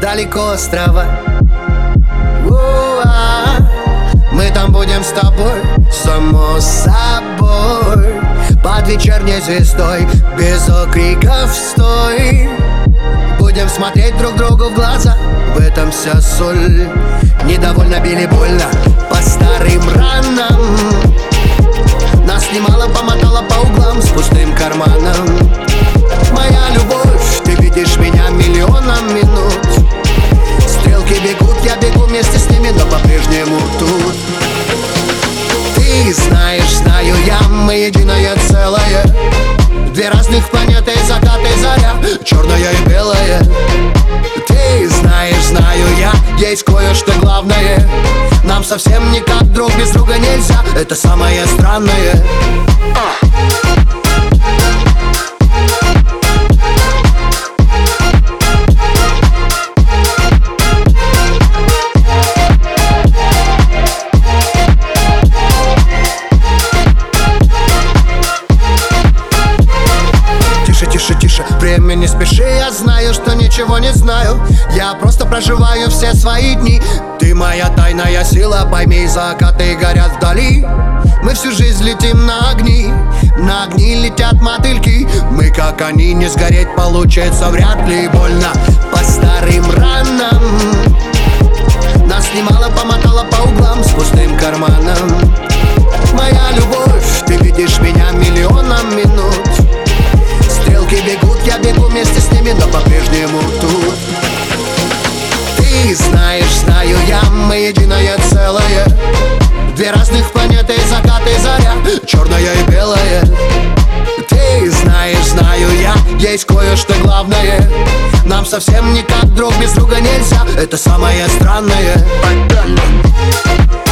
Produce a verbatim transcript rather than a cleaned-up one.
далеко острова. У-а, мы там будем с тобой, само собой, под вечерней звездой, без окриков стой. Будем смотреть друг другу в глаза, в этом вся соль. Недовольно били больно по старым ранам. Нас немало помотало по углам с пустым карманом. Моя любовь, ты видишь меня миллионом минут. Стрелки бегут, я бегу вместе с ними, но по-прежнему тут. Ты знаешь, знаю я, мы единое целое. Две разных планеты, закат и заря, черная и белая. Ты знаешь, знаю я, есть кое-что главное. Нам совсем никак друг без друга нельзя, это самое странное. Тише, тише, время не спеши, я знаю, что ничего не знаю. Я просто проживаю все свои дни. Ты моя тайная сила, пойми, закаты горят вдали. Мы всю жизнь летим на огни, на огни летят мотыльки. Мы как они, не сгореть получается вряд ли. Больно по старым ранам. Нас немало помотало по углам с пустым карманом. Моя любовь, ты видишь меня миллионом минут. Стрелки бегут, я бегу вместе с ними, но по-прежнему тут. Ты знаешь, знаю я, мы единое целое. Две разных планеты, закат и заря, черная и белая. Ты знаешь, знаю я, есть кое-что главное. Нам совсем никак друг без друга нельзя, это самое странное.